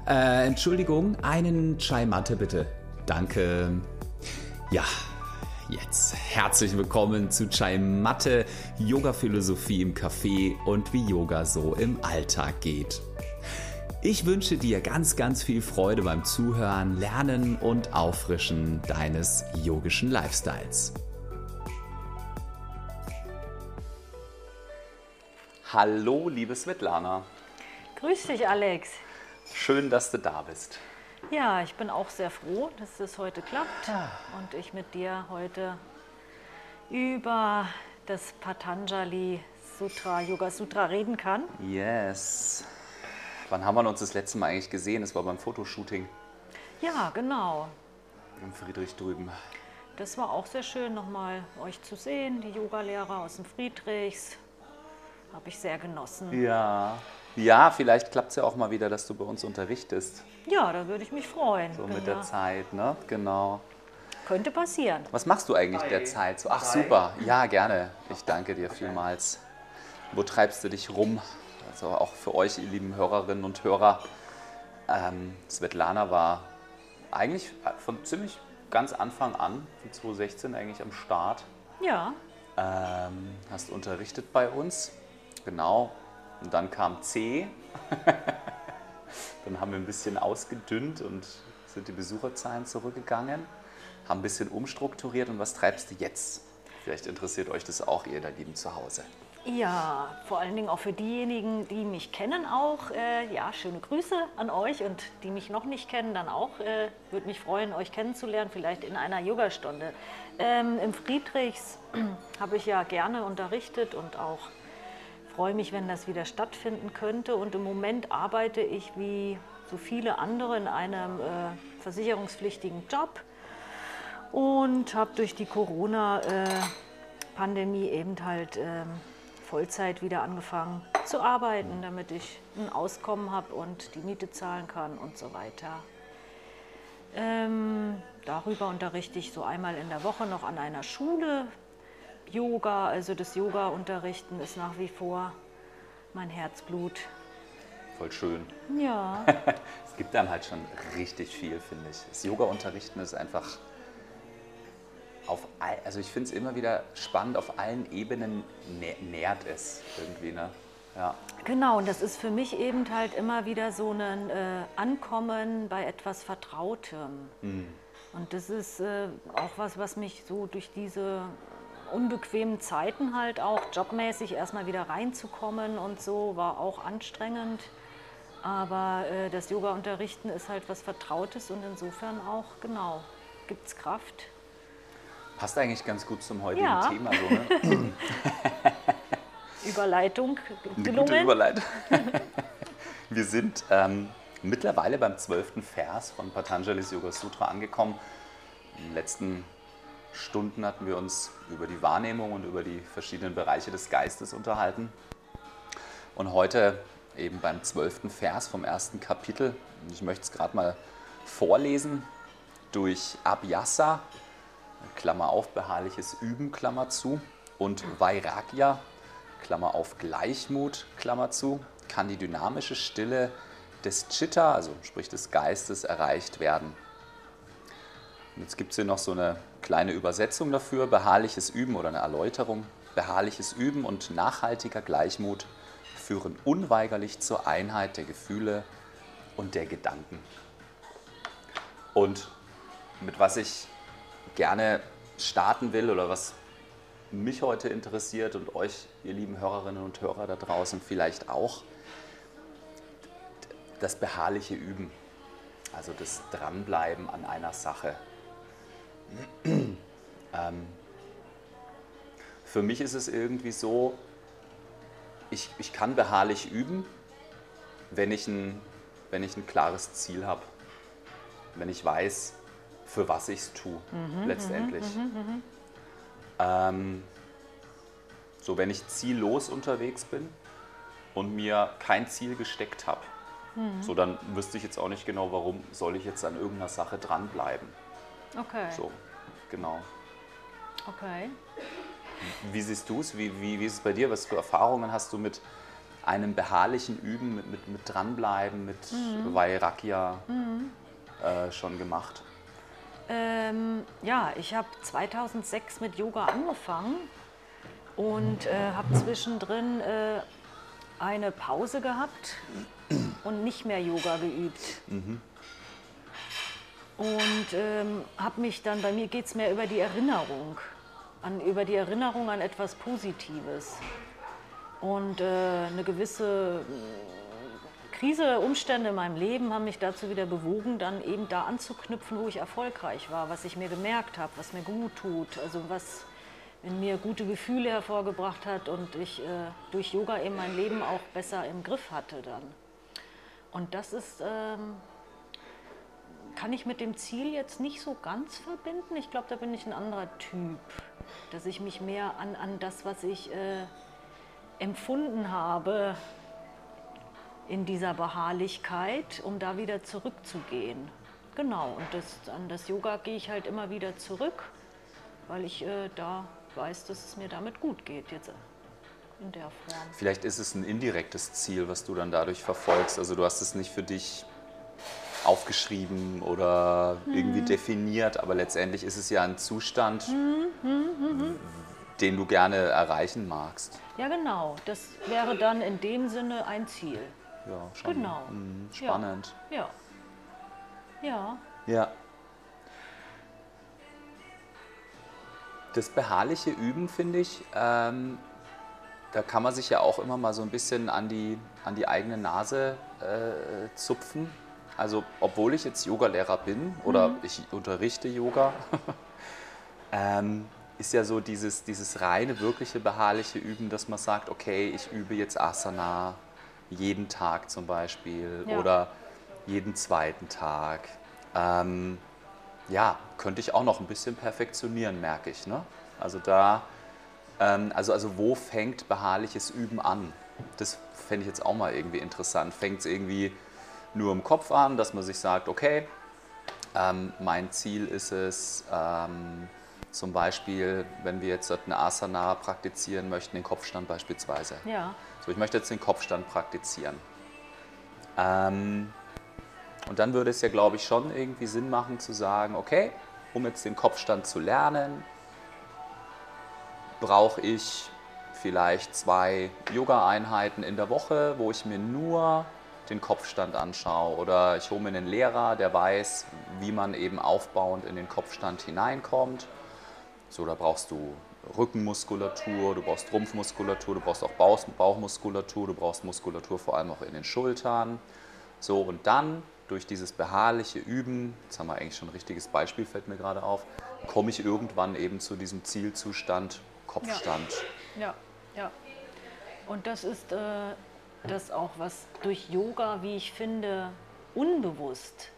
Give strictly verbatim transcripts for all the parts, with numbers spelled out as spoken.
Äh, Entschuldigung, einen Chai Matte bitte. Danke. Ja, jetzt herzlich willkommen zu Chai Matte, Yoga-Philosophie im Café und wie Yoga so im Alltag geht. Ich wünsche dir ganz, ganz viel Freude beim Zuhören, Lernen und Auffrischen deines yogischen Lifestyles. Hallo, liebe Svetlana. Grüß dich, Alex. Schön, dass du da bist. Ja, ich bin auch sehr froh, dass es heute klappt und ich mit dir heute über das Patanjali Sutra, Yoga Sutra reden kann. Yes. Wann haben wir uns das letzte Mal eigentlich gesehen? Das war beim Fotoshooting. Ja, genau. Im Friedrich drüben. Das war auch sehr schön, nochmal euch zu sehen, die Yogalehrer aus dem Friedrichs. Habe ich sehr genossen. Ja. Ja, vielleicht klappt es ja auch mal wieder, dass du bei uns unterrichtest. Ja, da würde ich mich freuen. So Bin mit der ja- Zeit, ne? Genau. Könnte passieren. Was machst du eigentlich derzeit? So, ach super, ja gerne. Ich danke dir vielmals. Wo treibst du dich rum? Also auch für euch, ihr lieben Hörerinnen und Hörer. Ähm, Svetlana war eigentlich von ziemlich ganz Anfang an, von zwanzig sechzehn eigentlich am Start. Ja, Ähm, hast unterrichtet bei uns, genau. Und dann kam C. Dann haben wir ein bisschen ausgedünnt und sind die Besucherzahlen zurückgegangen, haben ein bisschen umstrukturiert. Und was treibst du jetzt? Vielleicht interessiert euch das auch, ihr da lieben zu Hause. ja, vor allen Dingen auch für diejenigen, die mich kennen auch. Äh, ja, schöne Grüße an euch und die mich noch nicht kennen, dann auch. Äh, würde mich freuen, euch kennenzulernen, vielleicht in einer Yogastunde. Ähm, Im Friedrichs habe ich ja gerne unterrichtet und auch freue mich, wenn das wieder stattfinden könnte. Und im Moment arbeite ich wie so viele andere in einem äh, versicherungspflichtigen Job und habe durch die Corona-Pandemie eben halt ähm, Vollzeit wieder angefangen zu arbeiten, damit ich ein Auskommen habe und die Miete zahlen kann und so weiter. Ähm, darüber unterrichte ich so einmal in der Woche noch an einer Schule. Yoga, also das Yoga-Unterrichten ist nach wie vor mein Herzblut. Voll schön. Ja, Es gibt dann halt schon richtig viel, finde ich. Das Yoga-Unterrichten ist einfach auf, all, also ich finde es immer wieder spannend, auf allen Ebenen nä nährt es irgendwie, ne? Ja. genau. Und das ist für mich eben halt immer wieder so ein äh, Ankommen bei etwas Vertrautem. Und das ist äh, auch was, was mich so durch diese unbequemen Zeiten halt auch jobmäßig erstmal wieder reinzukommen und so, war auch anstrengend. Aber äh, das Yoga-Unterrichten ist halt was Vertrautes und insofern auch, genau, gibt es Kraft. Passt eigentlich ganz gut zum heutigen Ja. Thema. So, ne? Überleitung Eine gelungen. gute Überleitung. Wir sind ähm, mittlerweile beim zwölften Vers von Patanjalis Yoga Sutra angekommen. In den letzten Stunden hatten wir uns über die Wahrnehmung und über die verschiedenen Bereiche des Geistes unterhalten. Und heute eben beim zwölften Vers vom ersten Kapitel. Und ich möchte es gerade mal vorlesen. Durch Abhyasa, Klammer auf, beharrliches Üben, Klammer zu, und Vairagya, Klammer auf, Gleichmut, Klammer zu, kann die dynamische Stille des Chitta, also sprich des Geistes, erreicht werden. Und jetzt gibt es hier noch so eine kleine Übersetzung dafür, beharrliches Üben oder eine Erläuterung. Beharrliches Üben und nachhaltiger Gleichmut führen unweigerlich zur Einheit der Gefühle und der Gedanken. Und mit was ich gerne starten will oder was mich heute interessiert und euch, ihr lieben Hörerinnen und Hörer da draußen vielleicht auch, das beharrliche Üben, also das Dranbleiben an einer Sache. ähm, für mich ist es irgendwie so, ich, ich kann beharrlich üben, wenn ich ein, wenn ich ein klares Ziel habe, wenn ich weiß, für was ich es tue, mhm, letztendlich. Mhm, ähm, so, wenn ich ziellos unterwegs bin und mir kein Ziel gesteckt habe, mhm, so, dann wüsste ich jetzt auch nicht genau, warum soll ich jetzt an irgendeiner Sache dranbleiben. Okay. So, genau. Okay. Wie siehst du es? Wie, wie, wie ist es bei dir? Was für Erfahrungen hast du mit einem beharrlichen Üben, mit, mit, mit dranbleiben, mit mhm. Vairagya mhm. äh, schon gemacht? Ähm, ja, ich habe zweitausendsechs mit Yoga angefangen und äh, habe zwischendrin äh, eine Pause gehabt und nicht mehr Yoga geübt. Mhm. Und ähm, habe mich dann, bei mir geht es mehr über die Erinnerung, an, über die Erinnerung an etwas Positives. Und äh, eine gewisse Krise, Umstände in meinem Leben haben mich dazu wieder bewogen, dann eben da anzuknüpfen, wo ich erfolgreich war, was ich mir gemerkt habe, was mir gut tut, also was in mir gute Gefühle hervorgebracht hat und ich äh, durch Yoga eben mein Leben auch besser im Griff hatte dann. Und das ist, ähm, kann ich mit dem Ziel jetzt nicht so ganz verbinden. Ich glaube, da bin ich ein anderer Typ, dass ich mich mehr an, an das, was ich äh, empfunden habe, in dieser Beharrlichkeit, um da wieder zurückzugehen. Genau, und das, an das Yoga gehe ich halt immer wieder zurück, weil ich äh, da weiß, dass es mir damit gut geht, jetzt in der Form. Vielleicht ist es ein indirektes Ziel, was du dann dadurch verfolgst. Also du hast es nicht für dich aufgeschrieben oder hm. irgendwie definiert, aber letztendlich ist es ja ein Zustand, hm, hm, hm, hm. den du gerne erreichen magst. Ja, genau. Das wäre dann in dem Sinne ein Ziel. Ja, schon. Genau. Mh, spannend. Ja. Ja. Ja. Das beharrliche Üben, finde ich, ähm, da kann man sich ja auch immer mal so ein bisschen an die, an die eigene Nase äh, zupfen. Also, obwohl ich jetzt Yogalehrer bin oder mhm. ich unterrichte Yoga, ähm, ist ja so dieses, dieses reine, wirkliche, beharrliche Üben, dass man sagt, okay, ich übe jetzt Asana jeden Tag zum Beispiel ja. oder jeden zweiten Tag. Ähm, ja, könnte ich auch noch ein bisschen perfektionieren, merke ich. Ne? Also da, ähm, also, also wo fängt beharrliches Üben an? Das fände ich jetzt auch mal irgendwie interessant. Fängt es irgendwie nur im Kopf an, dass man sich sagt, okay, ähm, mein Ziel ist es, ähm, zum Beispiel, wenn wir jetzt eine Asana praktizieren möchten, den Kopfstand beispielsweise. Ja. So, ich möchte jetzt den Kopfstand praktizieren. Ähm, und dann würde es ja, glaube ich, schon irgendwie Sinn machen zu sagen, okay, um jetzt den Kopfstand zu lernen, brauche ich vielleicht zwei Yoga-Einheiten in der Woche, wo ich mir nur den Kopfstand anschaue. Oder ich hole mir einen Lehrer, der weiß, wie man eben aufbauend in den Kopfstand hineinkommt. So, da brauchst du Rückenmuskulatur, du brauchst Rumpfmuskulatur, du brauchst auch Bauchmuskulatur, du brauchst Muskulatur vor allem auch in den Schultern. So, und dann durch dieses beharrliche Üben, jetzt haben wir eigentlich schon ein richtiges Beispiel, fällt mir gerade auf, komme ich irgendwann eben zu diesem Zielzustand Kopfstand. Ja, ja. ja. Und das ist äh, das auch, was durch Yoga, wie ich finde, unbewusst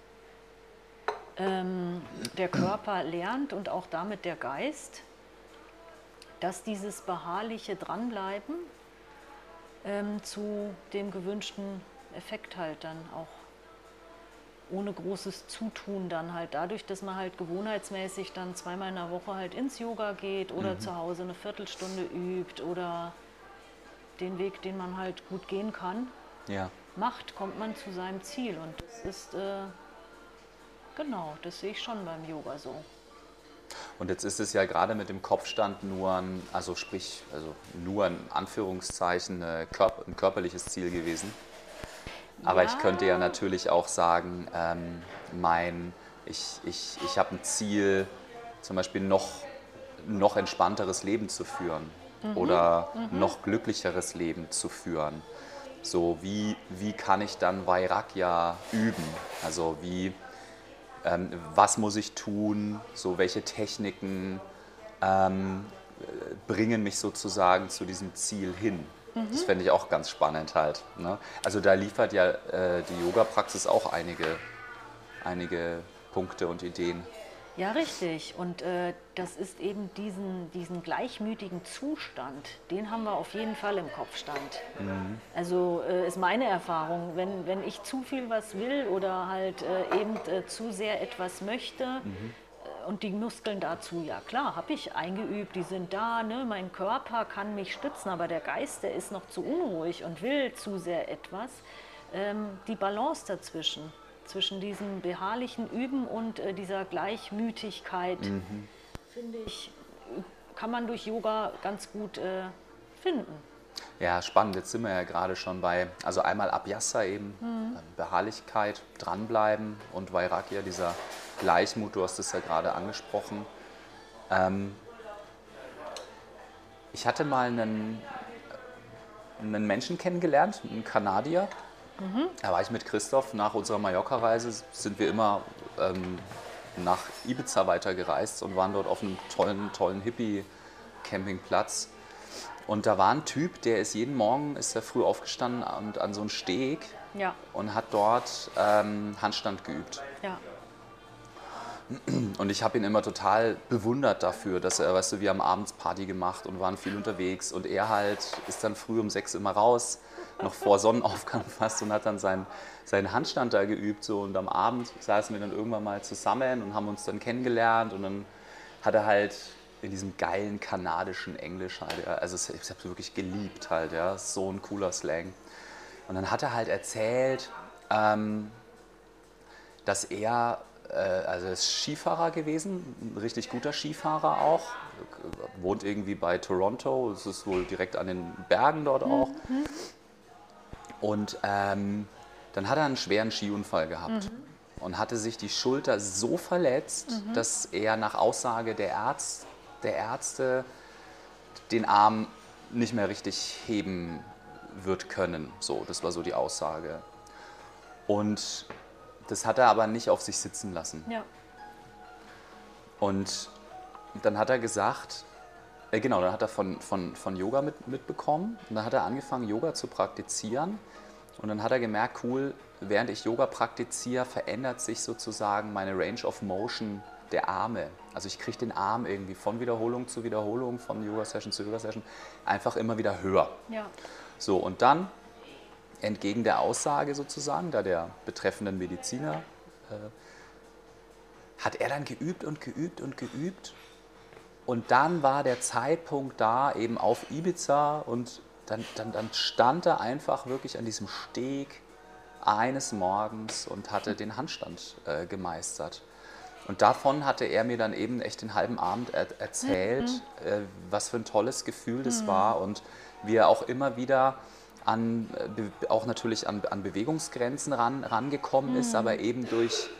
ähm, der Körper lernt und auch damit der Geist, dass dieses beharrliche Dranbleiben ähm, zu dem gewünschten Effekt halt dann auch ohne großes Zutun dann halt dadurch, dass man halt gewohnheitsmäßig dann zweimal in der Woche halt ins Yoga geht oder mhm. zu Hause eine Viertelstunde übt oder den Weg, den man halt gut gehen kann, ja. macht, kommt man zu seinem Ziel. Und das ist, äh, genau, das sehe ich schon beim Yoga so. Und jetzt ist es ja gerade mit dem Kopfstand nur ein, also sprich, also nur in Anführungszeichen eine Körper, ein körperliches Ziel gewesen. Aber ja. ich könnte ja natürlich auch sagen, ähm, mein, ich, ich, ich habe ein Ziel, zum Beispiel noch, noch entspannteres Leben zu führen mhm. oder mhm. noch glücklicheres Leben zu führen. So, wie, wie kann ich dann Vairagya üben? Also wie, ähm, was muss ich tun? So, welche Techniken ähm, bringen mich sozusagen zu diesem Ziel hin? Das fände ich auch ganz spannend halt. Ne? Also da liefert ja äh, die Yoga-Praxis auch einige, einige Punkte und Ideen. Ja, richtig. Und äh, das ist eben diesen, diesen gleichmütigen Zustand, den haben wir auf jeden Fall im Kopfstand. Mhm. Also äh, ist meine Erfahrung, wenn, wenn ich zu viel was will oder halt äh, eben äh, zu sehr etwas möchte, mhm. und die Muskeln dazu, ja klar, habe ich eingeübt, die sind da, ne? Mein Körper kann mich stützen, aber der Geist, der ist noch zu unruhig und will zu sehr etwas. Ähm, die Balance dazwischen, zwischen diesem beharrlichen Üben und äh, dieser Gleichmütigkeit, mhm. finde ich, kann man durch Yoga ganz gut äh, finden. Ja, spannend. Jetzt sind wir ja gerade schon bei, also einmal Abhyasa eben, mhm. Beharrlichkeit, dranbleiben und Vairagya, dieser Gleichmut, du hast es ja gerade angesprochen. Ähm, ich hatte mal einen, einen Menschen kennengelernt, einen Kanadier. Mhm. Da war ich mit Christoph, nach unserer Mallorca-Reise sind wir immer ähm, nach Ibiza weitergereist und waren dort auf einem tollen, tollen Hippie-Campingplatz. Und da war ein Typ, der ist jeden Morgen ist er früh aufgestanden und an so einen Steg ja. und hat dort ähm, Handstand geübt. Ja. Und ich habe ihn immer total bewundert dafür, dass er, weißt du, wir haben abends Party gemacht und waren viel unterwegs und er halt ist dann früh um sechs immer raus, noch vor Sonnenaufgang fast und hat dann seinen, seinen Handstand da geübt so und am Abend saßen wir dann irgendwann mal zusammen und haben uns dann kennengelernt und dann hat er halt in diesem geilen kanadischen Englisch halt, ja, also ich habe es wirklich geliebt halt, ja, so ein cooler Slang. Und dann hat er halt erzählt, ähm, dass er, äh, also er ist Skifahrer gewesen, ein richtig guter Skifahrer auch, wohnt irgendwie bei Toronto, es ist wohl direkt an den Bergen dort auch. Mhm. Und ähm, dann hat er einen schweren Skiunfall gehabt. Mhm. Und hatte sich die Schulter so verletzt, mhm. dass er nach Aussage der Ärzte, der Ärzte den Arm nicht mehr richtig heben wird können. So, das war so die Aussage. Und das hat er aber nicht auf sich sitzen lassen. Ja. Und dann hat er gesagt, äh genau, dann hat er von, von, von Yoga mit, mitbekommen. Und dann hat er angefangen, Yoga zu praktizieren. Und dann hat er gemerkt, cool, während ich Yoga praktiziere, verändert sich sozusagen meine Range of Motion der Arme. Also ich kriege den Arm irgendwie von Wiederholung zu Wiederholung, von Yoga-Session zu Yoga-Session einfach immer wieder höher. Ja. So, und dann, entgegen der Aussage sozusagen, da der betreffenden Mediziner, äh, hat er dann geübt und geübt und geübt. Und dann war der Zeitpunkt da, eben auf Ibiza und dann, dann, dann stand er einfach wirklich an diesem Steg eines Morgens und hatte den Handstand äh, gemeistert. Und davon hatte er mir dann eben echt den halben Abend er erzählt, mhm. äh, was für ein tolles Gefühl das mhm. war und wie er auch immer wieder an, äh, auch natürlich an, an Bewegungsgrenzen ran, rangekommen mhm. ist, aber eben durch,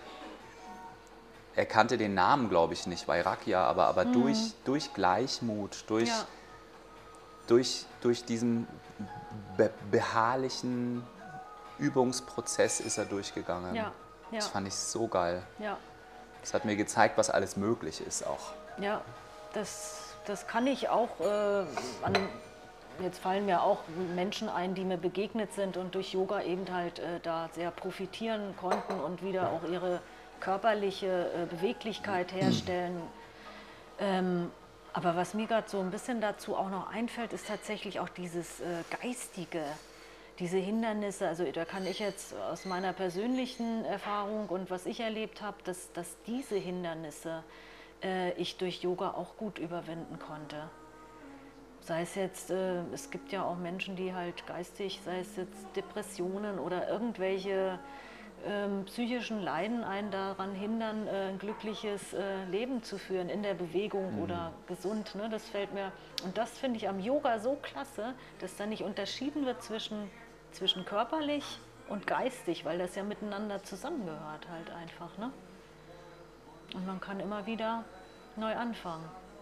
er kannte den Namen, glaube ich nicht, Vairagya, aber, aber mhm. durch, durch Gleichmut, durch, ja. durch, durch diesen be beharrlichen Übungsprozess ist er durchgegangen. Ja. Ja. Das fand ich so geil. Ja. Das hat mir gezeigt, was alles möglich ist auch. Ja, das, das kann ich auch, äh, an, jetzt fallen mir auch Menschen ein, die mir begegnet sind und durch Yoga eben halt äh, da sehr profitieren konnten und wieder auch ihre körperliche äh, Beweglichkeit herstellen. Ähm, aber was mir gerade so ein bisschen dazu auch noch einfällt, ist tatsächlich auch dieses äh, Geistige. Diese Hindernisse, also da kann ich jetzt aus meiner persönlichen Erfahrung und was ich erlebt habe, dass, dass diese Hindernisse äh, ich durch Yoga auch gut überwinden konnte. Sei es jetzt, äh, es gibt ja auch Menschen, die halt geistig, sei es jetzt Depressionen oder irgendwelche äh, psychischen Leiden einen daran hindern, äh, ein glückliches äh, Leben zu führen in der Bewegung mhm. oder gesund. Ne? Das fällt mir, und das finde ich am Yoga so klasse, dass da nicht unterschieden wird zwischen zwischen körperlich und geistig, weil das ja miteinander zusammengehört halt einfach, ne? Und man kann immer wieder neu anfangen.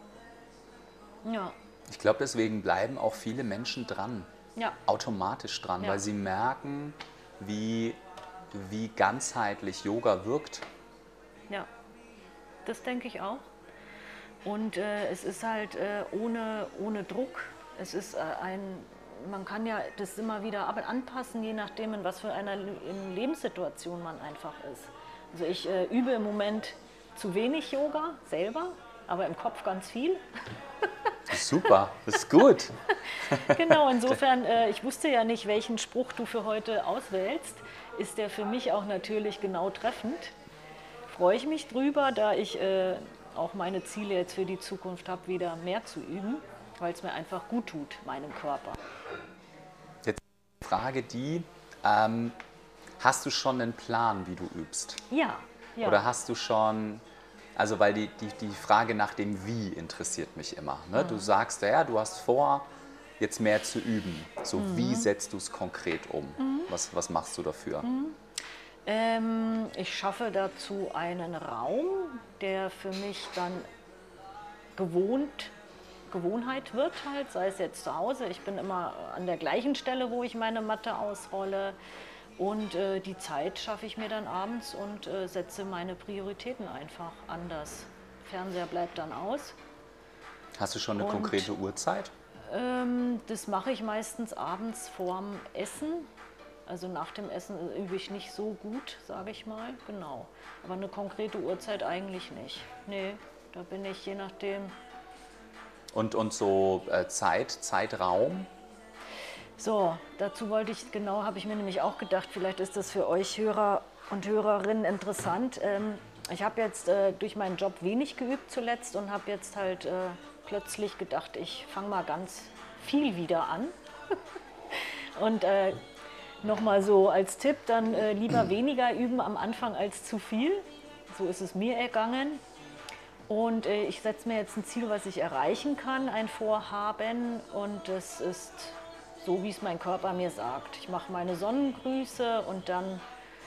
Ja. Ich glaube, deswegen bleiben auch viele Menschen dran, ja. automatisch dran, ja. weil sie merken, wie, wie ganzheitlich Yoga wirkt. Ja, das denke ich auch. Und äh, es ist halt äh, ohne, ohne Druck, es ist äh, ein man kann ja das immer wieder anpassen, je nachdem, in was für einer Lebenssituation man einfach ist. Also ich äh, übe im Moment zu wenig Yoga selber, aber im Kopf ganz viel. Super, das ist gut. Genau, insofern, äh, ich wusste ja nicht, welchen Spruch du für heute auswählst. Ist der für mich auch natürlich genau treffend. Freue ich mich drüber, da ich äh, auch meine Ziele jetzt für die Zukunft habe, wieder mehr zu üben, weil es mir einfach gut tut, meinem Körper. Jetzt die Frage die, ähm, hast du schon einen Plan, wie du übst? Ja, ja. Oder hast du schon, also weil die, die, die Frage nach dem Wie interessiert mich immer. Ne? Mhm. Du sagst, ja, du hast vor, jetzt mehr zu üben. So, mhm. wie setzt du es konkret um? Mhm. Was, was machst du dafür? Mhm. Ähm, ich schaffe dazu einen Raum, der für mich dann gewohnt, Gewohnheit wird halt, sei es jetzt zu Hause. Ich bin immer an der gleichen Stelle, wo ich meine Matte ausrolle. Und äh, die Zeit schaffe ich mir dann abends und äh, setze meine Prioritäten einfach anders. Fernseher bleibt dann aus. Hast du schon eine und, konkrete Uhrzeit? Ähm, das mache ich meistens abends vorm Essen. Also nach dem Essen übe ich nicht so gut, sage ich mal, genau. Aber eine konkrete Uhrzeit eigentlich nicht. Nee, da bin ich je nachdem. Und, und so äh, Zeit, Zeitraum? So, dazu wollte ich, genau, habe ich mir nämlich auch gedacht, vielleicht ist das für euch Hörer und Hörerinnen interessant. Ähm, ich habe jetzt äh, durch meinen Job wenig geübt zuletzt und habe jetzt halt äh, plötzlich gedacht, ich fange mal ganz viel wieder an. Und äh, nochmal so als Tipp, dann äh, lieber weniger üben am Anfang als zu viel. So ist es mir ergangen. Und äh, ich setze mir jetzt ein Ziel, was ich erreichen kann, ein Vorhaben. Und das ist so, wie es mein Körper mir sagt. Ich mache meine Sonnengrüße und dann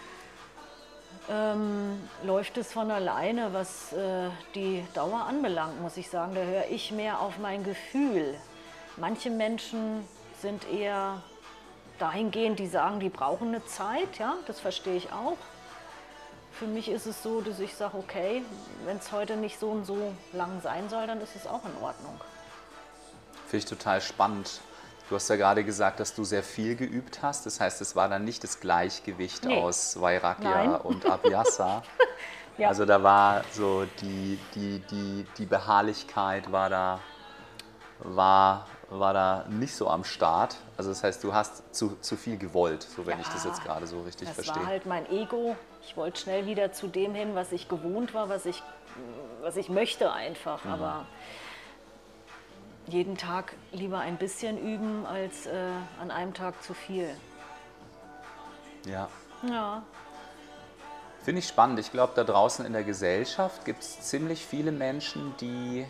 ähm, läuft es von alleine, was äh, die Dauer anbelangt, muss ich sagen. Da höre ich mehr auf mein Gefühl. Manche Menschen sind eher dahingehend, die sagen, die brauchen eine Zeit, ja, das verstehe ich auch. Für mich ist es so, dass ich sage, okay, wenn es heute nicht so und so lang sein soll, dann ist es auch in Ordnung. Finde ich total spannend. Du hast ja gerade gesagt, dass du sehr viel geübt hast. Das heißt, es war dann nicht das Gleichgewicht nee. aus Vairagya Nein. und Abhyasa. Ja. Also da war so die, die, die, die Beharrlichkeit war da, war, war da nicht so am Start. Also das heißt, du hast zu, zu viel gewollt, so wenn ja, ich das jetzt gerade so richtig das verstehe. Das war halt mein Ego. Ich wollte schnell wieder zu dem hin, was ich gewohnt war, was ich, was ich möchte einfach. Mhm. Aber jeden Tag lieber ein bisschen üben, als äh, an einem Tag zu viel. Ja. Ja. Finde ich spannend. Ich glaube, da draußen in der Gesellschaft gibt es ziemlich viele Menschen, die,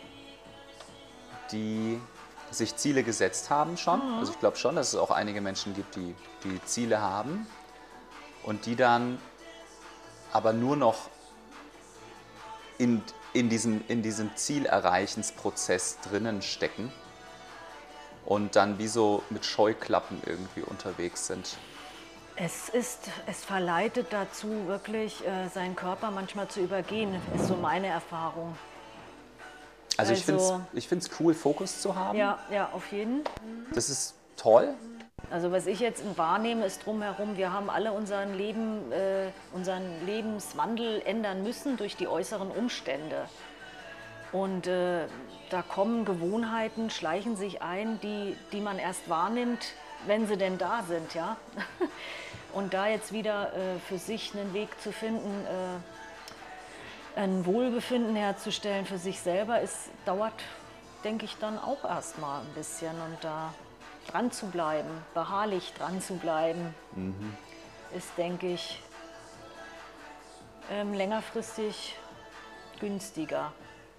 die sich Ziele gesetzt haben schon. Mhm. Also ich glaube schon, dass es auch einige Menschen gibt, die, die Ziele haben und die dann aber nur noch in, in diesem, in diesem Zielerreichensprozess drinnen stecken und dann wie so mit Scheuklappen irgendwie unterwegs sind. Es ist, es verleitet dazu, wirklich äh, seinen Körper manchmal zu übergehen, ist so meine Erfahrung. Also, also ich finde es ich find's cool, Fokus zu haben. Ja, ja, auf jeden. Das ist toll. Also was ich jetzt wahrnehme, ist drumherum, wir haben alle unseren, Leben, äh, unseren Lebenswandel ändern müssen durch die äußeren Umstände. Und äh, da kommen Gewohnheiten, schleichen sich ein, die, die man erst wahrnimmt, wenn sie denn da sind. Ja? Und da jetzt wieder äh, für sich einen Weg zu finden, äh, ein Wohlbefinden herzustellen für sich selber, ist, dauert, denke ich, dann auch erstmal ein bisschen. Und da dran zu bleiben, beharrlich dran zu bleiben, mhm. ist, denke ich, ähm, längerfristig günstiger.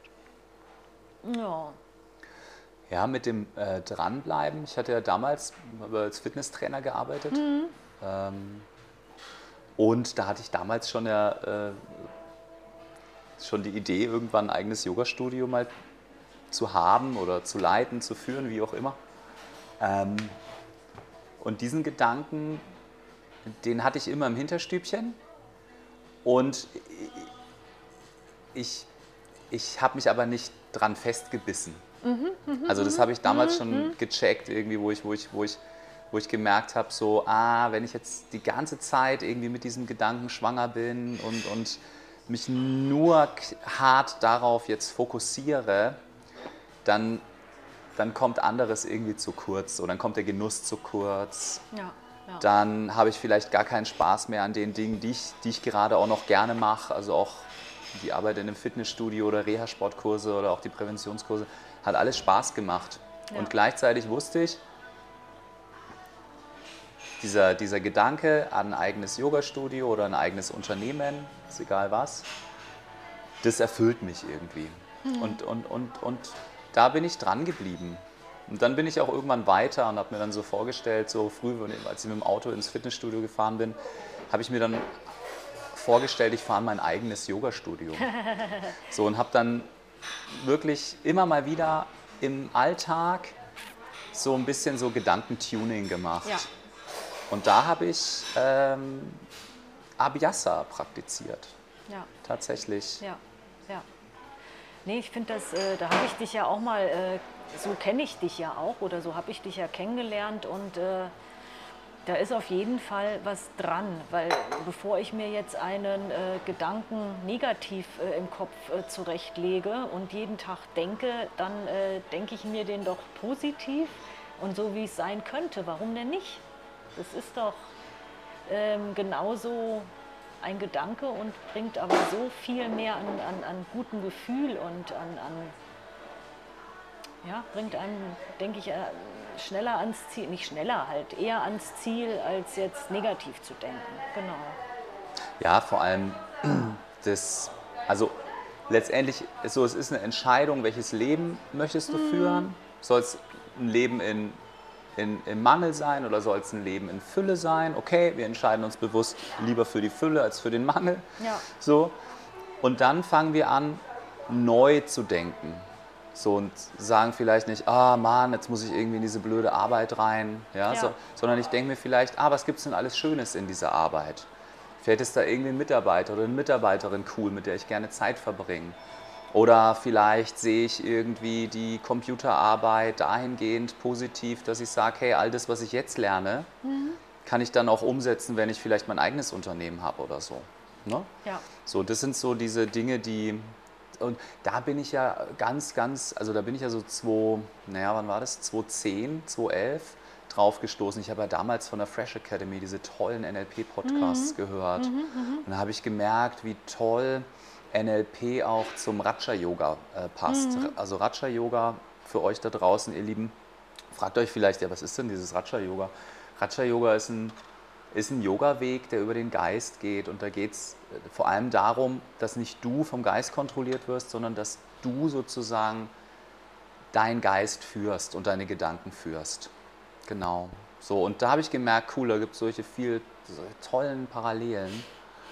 Ja. Ja, mit dem äh, Dranbleiben. Ich hatte ja damals als Fitnesstrainer gearbeitet. Mhm. Ähm, und da hatte ich damals schon, ja, äh, schon die Idee, irgendwann ein eigenes Yoga-Studio mal zu haben oder zu leiten, zu führen, wie auch immer. Ähm, und diesen Gedanken, den hatte ich immer im Hinterstübchen. Und ich, ich habe mich aber nicht dran festgebissen. Mhm, mh, also das habe ich damals mh, schon mh. gecheckt, irgendwie, wo ich, wo ich, wo ich, wo ich gemerkt habe, so, ah, wenn ich jetzt die ganze Zeit irgendwie mit diesem Gedanken schwanger bin und, und mich nur hart darauf jetzt fokussiere, dann, dann kommt anderes irgendwie zu kurz oder dann kommt der Genuss zu kurz. Ja, ja. Dann habe ich vielleicht gar keinen Spaß mehr an den Dingen, die ich, die ich gerade auch noch gerne mache, also auch die Arbeit in einem Fitnessstudio oder Reha-Sportkurse oder auch die Präventionskurse, hat alles Spaß gemacht. Ja. Und gleichzeitig wusste ich, dieser, dieser Gedanke an ein eigenes Yoga-Studio oder ein eigenes Unternehmen, ist egal was, das erfüllt mich irgendwie. Mhm. Und, und, und, und da bin ich dran geblieben. Und dann bin ich auch irgendwann weiter und habe mir dann so vorgestellt, so früh, als ich mit dem Auto ins Fitnessstudio gefahren bin, habe ich mir dann vorgestellt, ich fahre in mein eigenes Yoga-Studio. So, und habe dann wirklich immer mal wieder im Alltag so ein bisschen so Gedankentuning gemacht. Ja. Und da habe ich ähm, Abhyasa praktiziert. Ja. Tatsächlich. Ja, ja. Nee, ich finde das, äh, da habe ich dich ja auch mal, äh, so kenne ich dich ja auch oder so habe ich dich ja kennengelernt und äh, da ist auf jeden Fall was dran, weil bevor ich mir jetzt einen äh, Gedanken negativ äh, im Kopf äh, zurechtlege und jeden Tag denke, dann äh, denke ich mir den doch positiv und so wie es sein könnte. Warum denn nicht? Das ist doch ähm, genauso ein Gedanke und bringt aber so viel mehr an, an, an gutem Gefühl und an, an ja, bringt einen, denke ich, schneller ans Ziel, nicht schneller halt, eher ans Ziel, als jetzt negativ zu denken. Genau. Ja, vor allem das, also letztendlich, so, es ist eine Entscheidung, welches Leben möchtest du mhm. führen? Soll es ein Leben in, in, im Mangel sein oder soll es ein Leben in Fülle sein? Okay, wir entscheiden uns bewusst lieber für die Fülle als für den Mangel. Ja. So. Und dann fangen wir an, neu zu denken. So, und sagen vielleicht nicht, ah Mann, jetzt muss ich irgendwie in diese blöde Arbeit rein, ja, Ja. So, sondern ich denke mir vielleicht, ah, was gibt es denn alles Schönes in dieser Arbeit? Vielleicht ist da irgendwie ein Mitarbeiter oder eine Mitarbeiterin cool, mit der ich gerne Zeit verbringe. Oder vielleicht sehe ich irgendwie die Computerarbeit dahingehend positiv, dass ich sage, hey, all das, was ich jetzt lerne, mhm. kann ich dann auch umsetzen, wenn ich vielleicht mein eigenes Unternehmen habe oder so. Ne? Ja. So, das sind so diese Dinge, die... Und da bin ich ja ganz, ganz, also da bin ich ja so zwei, naja, wann war das? zweitausendzehn, zweitausendelf drauf gestoßen. Ich habe ja damals von der Fresh Academy diese tollen N L P-Podcasts mhm. gehört. Mhm, und da habe ich gemerkt, wie toll N L P auch zum Raja-Yoga äh, passt. Mhm. Also Raja-Yoga, für euch da draußen, ihr Lieben, fragt euch vielleicht, ja, was ist denn dieses Raja-Yoga? Raja-Yoga ist ein ist ein Yoga-Weg, der über den Geist geht. Und da geht es vor allem darum, dass nicht du vom Geist kontrolliert wirst, sondern dass du sozusagen deinen Geist führst und deine Gedanken führst. Genau. So, und da habe ich gemerkt, cool, da gibt es solche viel solche tollen Parallelen.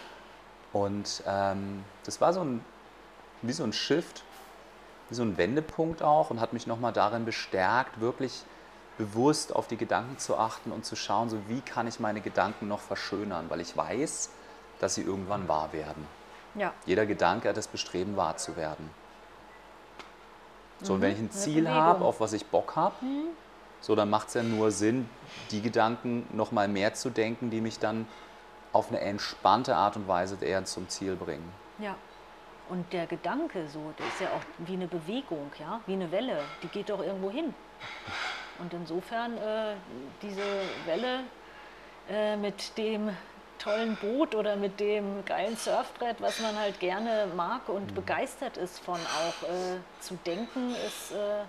Und ähm, das war so ein, wie so ein Shift, wie so ein Wendepunkt auch und hat mich nochmal darin bestärkt, wirklich bewusst auf die Gedanken zu achten und zu schauen, so wie kann ich meine Gedanken noch verschönern, weil ich weiß, dass sie irgendwann wahr werden. Ja. Jeder Gedanke hat das Bestreben, wahr zu werden. So, Mhm, und wenn ich ein Ziel habe, auf was ich Bock habe, mhm. so, dann macht es ja nur Sinn, die Gedanken noch mal mehr zu denken, die mich dann auf eine entspannte Art und Weise eher zum Ziel bringen. Ja. Und der Gedanke, so, der ist ja auch wie eine Bewegung, ja, wie eine Welle, die geht doch irgendwo hin. Und insofern äh, diese Welle äh, mit dem tollen Boot oder mit dem geilen Surfbrett, was man halt gerne mag und mhm. begeistert ist von auch äh, zu denken, ist, äh,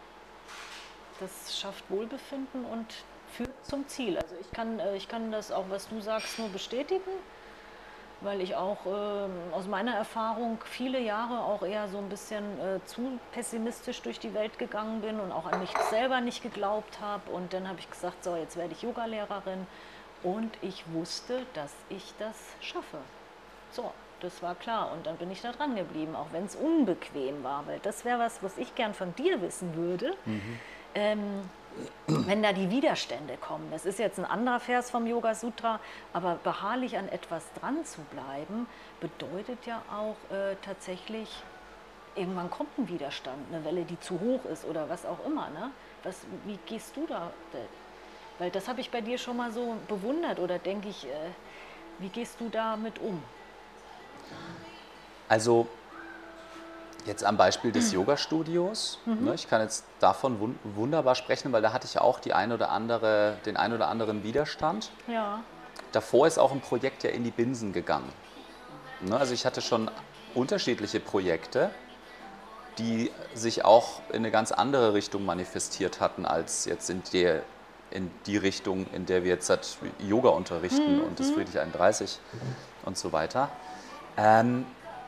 das schafft Wohlbefinden und führt zum Ziel. Also ich kann, äh, ich kann das auch, was du sagst, nur bestätigen, weil ich auch äh, aus meiner Erfahrung viele Jahre auch eher so ein bisschen äh, zu pessimistisch durch die Welt gegangen bin und auch an mich selber nicht geglaubt habe. Und dann habe ich gesagt, so, jetzt werde ich Yogalehrerin und ich wusste, dass ich das schaffe. So, das war klar und dann bin ich da dran geblieben, auch wenn es unbequem war, weil das wäre was, was ich gern von dir wissen würde. Mhm. Ähm, wenn da die Widerstände kommen, das ist jetzt ein anderer Vers vom Yoga Sutra, aber beharrlich an etwas dran zu bleiben, bedeutet ja auch äh, tatsächlich, irgendwann kommt ein Widerstand, eine Welle, die zu hoch ist oder was auch immer. Ne? Was, wie gehst du da? Weil das habe ich bei dir schon mal so bewundert oder denke ich, äh, wie gehst du damit um? Also jetzt am Beispiel des Yoga-Studios. Mhm. Ne, ich kann jetzt davon wun wunderbar sprechen, weil da hatte ich auch die ein oder andere, den ein oder anderen Widerstand. Ja. Davor ist auch ein Projekt ja in die Binsen gegangen. Ne, also ich hatte schon unterschiedliche Projekte, die sich auch in eine ganz andere Richtung manifestiert hatten, als jetzt in die, in die Richtung, in der wir jetzt halt Yoga unterrichten und das Friedrich einunddreißig und so weiter. Ähm,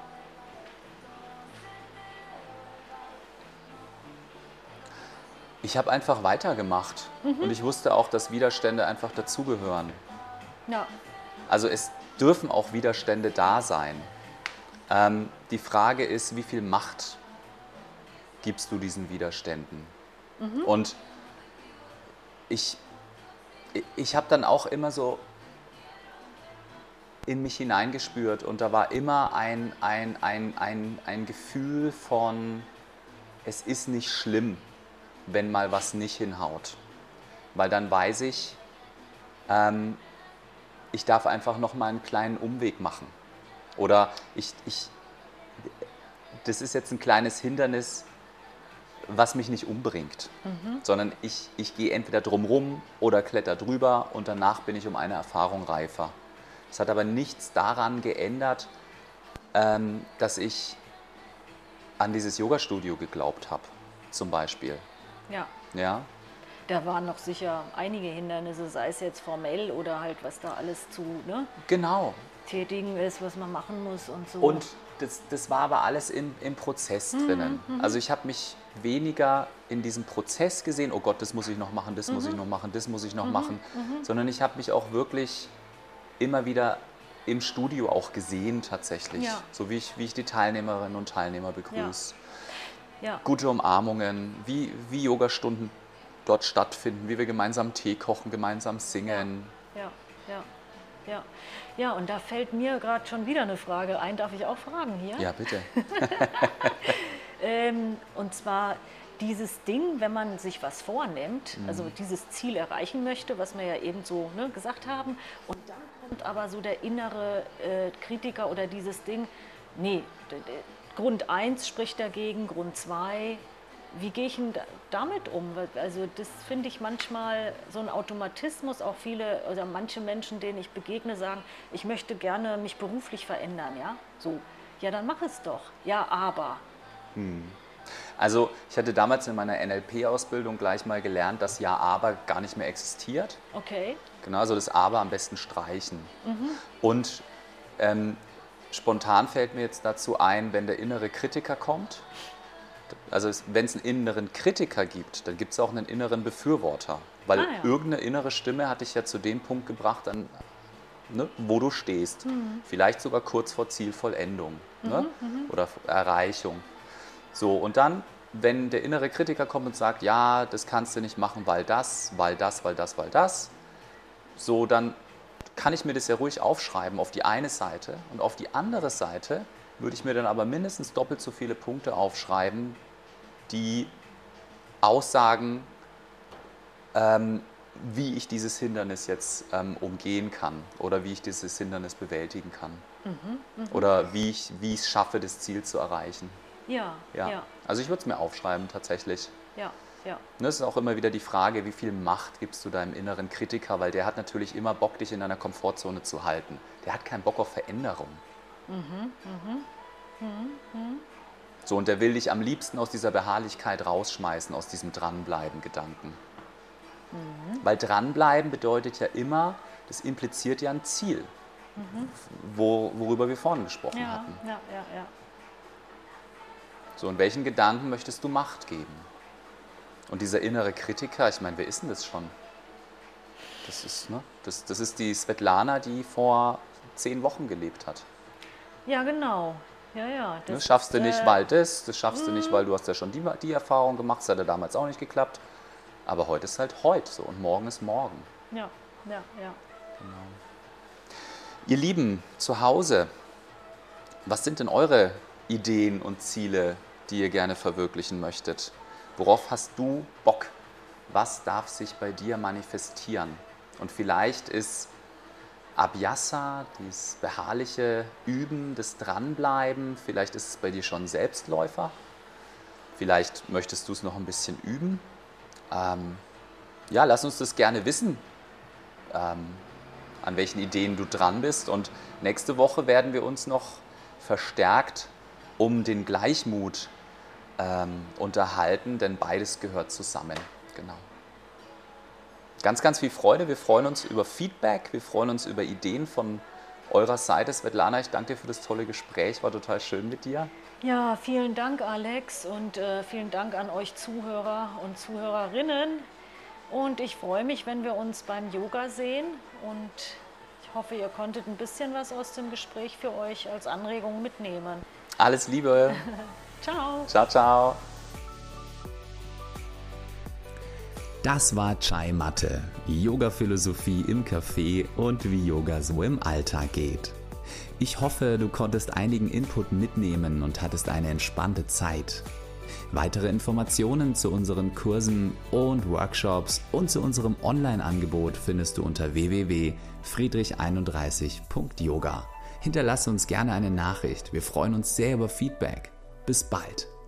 ich habe einfach weitergemacht und ich wusste auch, dass Widerstände einfach dazugehören. Ja. Also es dürfen auch Widerstände da sein. Ähm, die Frage ist, wie viel Macht gibst du diesen Widerständen? Mhm. Und ich, ich habe dann auch immer so in mich hineingespürt und da war immer ein, ein, ein, ein, ein Gefühl von, es ist nicht schlimm, wenn mal was nicht hinhaut. Weil dann weiß ich, ähm, ich darf einfach noch mal einen kleinen Umweg machen. Oder ich, ich, das ist jetzt ein kleines Hindernis, was mich nicht umbringt, mhm. sondern ich, ich gehe entweder drumrum oder kletter drüber und danach bin ich um eine Erfahrung reifer. Es hat aber nichts daran geändert, ähm, dass ich an dieses Yoga-Studio geglaubt habe, zum Beispiel. Ja. Ja. Da waren noch sicher einige Hindernisse, sei es jetzt formell oder halt, was da alles zu ne, genau. tätigen ist, was man machen muss und so. Und das, das war aber alles im, im Prozess mhm, drinnen. Mhm. Also ich habe mich weniger in diesem Prozess gesehen, oh Gott, das muss ich noch machen, das mhm. muss ich noch machen, das muss ich noch mhm, machen, mhm. sondern ich habe mich auch wirklich immer wieder im Studio auch gesehen tatsächlich, ja. so wie ich, wie ich die Teilnehmerinnen und Teilnehmer begrüße. Ja. Ja. Gute Umarmungen, wie, wie Yogastunden dort stattfinden, wie wir gemeinsam Tee kochen, gemeinsam singen. Ja, ja, ja. Ja, ja und da fällt mir gerade schon wieder eine Frage ein. Darf ich auch fragen hier? Ja, bitte. ähm, und zwar dieses Ding, wenn man sich was vornimmt, mhm. also dieses Ziel erreichen möchte, was wir ja eben so ne, gesagt haben, und dann kommt aber so der innere äh, Kritiker oder dieses Ding, nee, Grund eins spricht dagegen, Grund zwei, wie gehe ich denn damit um? Also das finde ich manchmal so ein Automatismus, auch viele oder manche Menschen, denen ich begegne, sagen, ich möchte gerne mich beruflich verändern, ja, so, ja dann mach es doch, ja aber. Hm. Also ich hatte damals in meiner N L P-Ausbildung gleich mal gelernt, dass Ja, aber gar nicht mehr existiert. Okay. Genau, also das Aber am besten streichen. Mhm. Und ähm, spontan fällt mir jetzt dazu ein, wenn der innere Kritiker kommt, also wenn es einen inneren Kritiker gibt, dann gibt es auch einen inneren Befürworter. Weil ah, ja. irgendeine innere Stimme hat dich ja zu dem Punkt gebracht, an, ne, wo du stehst. Mhm. Vielleicht sogar kurz vor Zielvollendung mhm, ne, mhm. oder Erreichung. So, und dann, wenn der innere Kritiker kommt und sagt, ja, das kannst du nicht machen, weil das, weil das, weil das, weil das, so, dann kann ich mir das ja ruhig aufschreiben auf die eine Seite und auf die andere Seite würde ich mir dann aber mindestens doppelt so viele Punkte aufschreiben, die aussagen, ähm, wie ich dieses Hindernis jetzt ähm, umgehen kann oder wie ich dieses Hindernis bewältigen kann. Mhm, mh. Oder wie ich, wie ich es schaffe, das Ziel zu erreichen. Ja, ja. ja. Also ich würde es mir aufschreiben tatsächlich. Ja, ja. Das ist auch immer wieder die Frage, wie viel Macht gibst du deinem inneren Kritiker, weil der hat natürlich immer Bock, dich in deiner Komfortzone zu halten. Der hat keinen Bock auf Veränderung. Mhm, mhm, mhm, mhm. So, und der will dich am liebsten aus dieser Beharrlichkeit rausschmeißen, aus diesem Dranbleiben-Gedanken. Mhm. Weil dranbleiben bedeutet ja immer, das impliziert ja ein Ziel, mhm. wo, worüber wir vorhin gesprochen ja, hatten. Ja, ja, ja. So, und welchen Gedanken möchtest du Macht geben? Und dieser innere Kritiker, ich meine, wer ist denn das schon? Das ist, ne, das, das ist die Svetlana, die vor zehn Wochen gelebt hat. Ja, genau. Ja, ja. Das, das schaffst du nicht, äh, weil das, das schaffst du nicht, weil du hast ja schon die, die Erfahrung gemacht, das hat ja damals auch nicht geklappt. Aber heute ist halt heute so und morgen ist morgen. Ja, ja, ja. Genau. Ihr Lieben, zu Hause, was sind denn eure Ideen und Ziele, die ihr gerne verwirklichen möchtet? Worauf hast du Bock? Was darf sich bei dir manifestieren? Und vielleicht ist Abhyasa, dieses beharrliche Üben, das Dranbleiben, vielleicht ist es bei dir schon Selbstläufer. Vielleicht möchtest du es noch ein bisschen üben. Ähm, ja, lass uns das gerne wissen, ähm, an welchen Ideen du dran bist. Und nächste Woche werden wir uns noch verstärkt um den Gleichmut ähm, unterhalten, denn beides gehört zusammen. Genau. Ganz, ganz viel Freude. Wir freuen uns über Feedback, wir freuen uns über Ideen von eurer Seite. Svetlana, ich danke dir für das tolle Gespräch, war total schön mit dir. Ja, vielen Dank, Alex, und äh, vielen Dank an euch Zuhörer und Zuhörerinnen. Und ich freue mich, wenn wir uns beim Yoga sehen, und ich hoffe, ihr konntet ein bisschen was aus dem Gespräch für euch als Anregung mitnehmen. Alles Liebe. Ciao. Ciao, ciao. Das war Chai Matte, Yoga-Philosophie im Café und wie Yoga so im Alltag geht. Ich hoffe, du konntest einigen Input mitnehmen und hattest eine entspannte Zeit. Weitere Informationen zu unseren Kursen und Workshops und zu unserem Online-Angebot findest du unter w w w punkt friedrich einunddreißig punkt yoga. Hinterlasse uns gerne eine Nachricht, wir freuen uns sehr über Feedback. Bis bald!